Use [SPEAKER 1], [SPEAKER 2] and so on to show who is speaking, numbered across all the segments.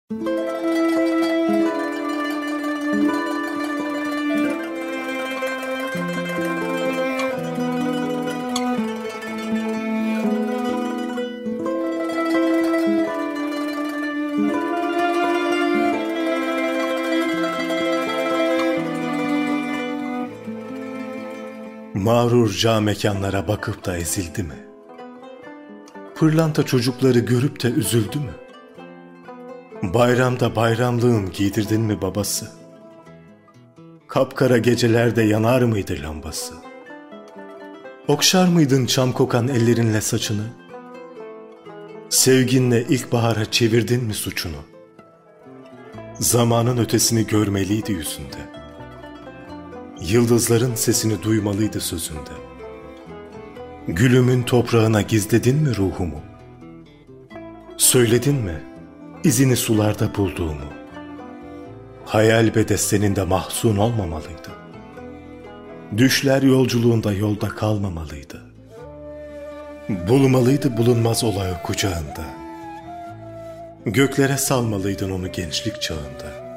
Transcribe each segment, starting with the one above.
[SPEAKER 1] Mağrur cağ mekanlara bakıp da ezildi mi? Pırlanta çocukları görüp de üzüldü mü? Bayramda bayramlığın giydirdin mi babası? Kapkara gecelerde yanar mıydı lambası? Okşar mıydın çam kokan ellerinle saçını? Sevginle ilkbahara çevirdin mi suçunu? Zamanın ötesini görmeliydi yüzünde. Yıldızların sesini duymalıydı sözünde. Gülümün toprağına gizledin mi ruhumu? Söyledin mi izini sularda bulduğumu? Hayal bedesteninde mahzun olmamalıydı. Düşler yolculuğunda yolda kalmamalıydı. Bulmalıydı bulunmaz olağı kucağında. Göklere salmalıydın onu gençlik çağında.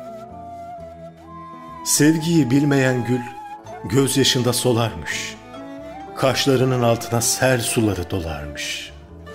[SPEAKER 1] Sevgiyi bilmeyen gül gözyaşında solarmış. Kaşlarının altına sel suları dolarmış.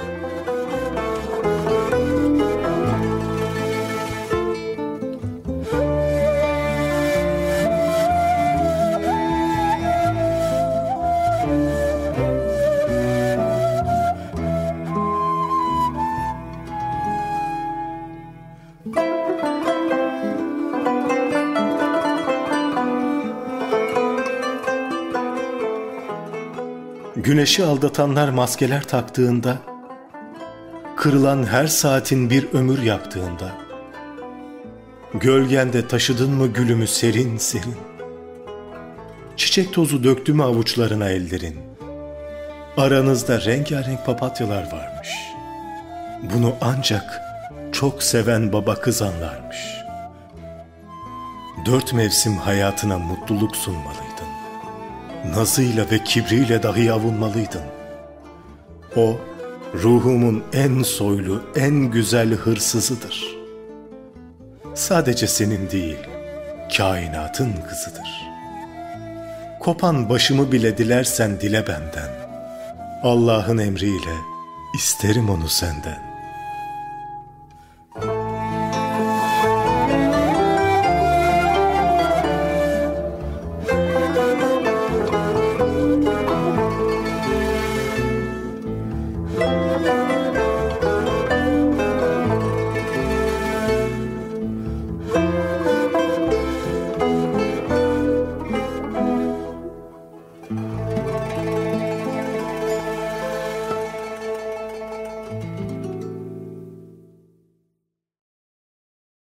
[SPEAKER 1] Güneşi aldatanlar maskeler taktığında, kırılan her saatin bir ömür yaptığında, gölgende taşıdın mı gülümü serin serin? Çiçek tozu döktü mü avuçlarına ellerin? Aranızda rengarenk papatyalar varmış. Bunu ancak çok seven baba kız anlarmış. 4 mevsim hayatına mutluluk sunmalıydın. Nazıyla ve kibriyle dahi avunmalıydın. O, ruhumun en soylu, en güzel hırsızıdır. Sadece senin değil, kainatın kızıdır. Kopan başımı bile dilersen dile benden. Allah'ın emriyle isterim onu senden.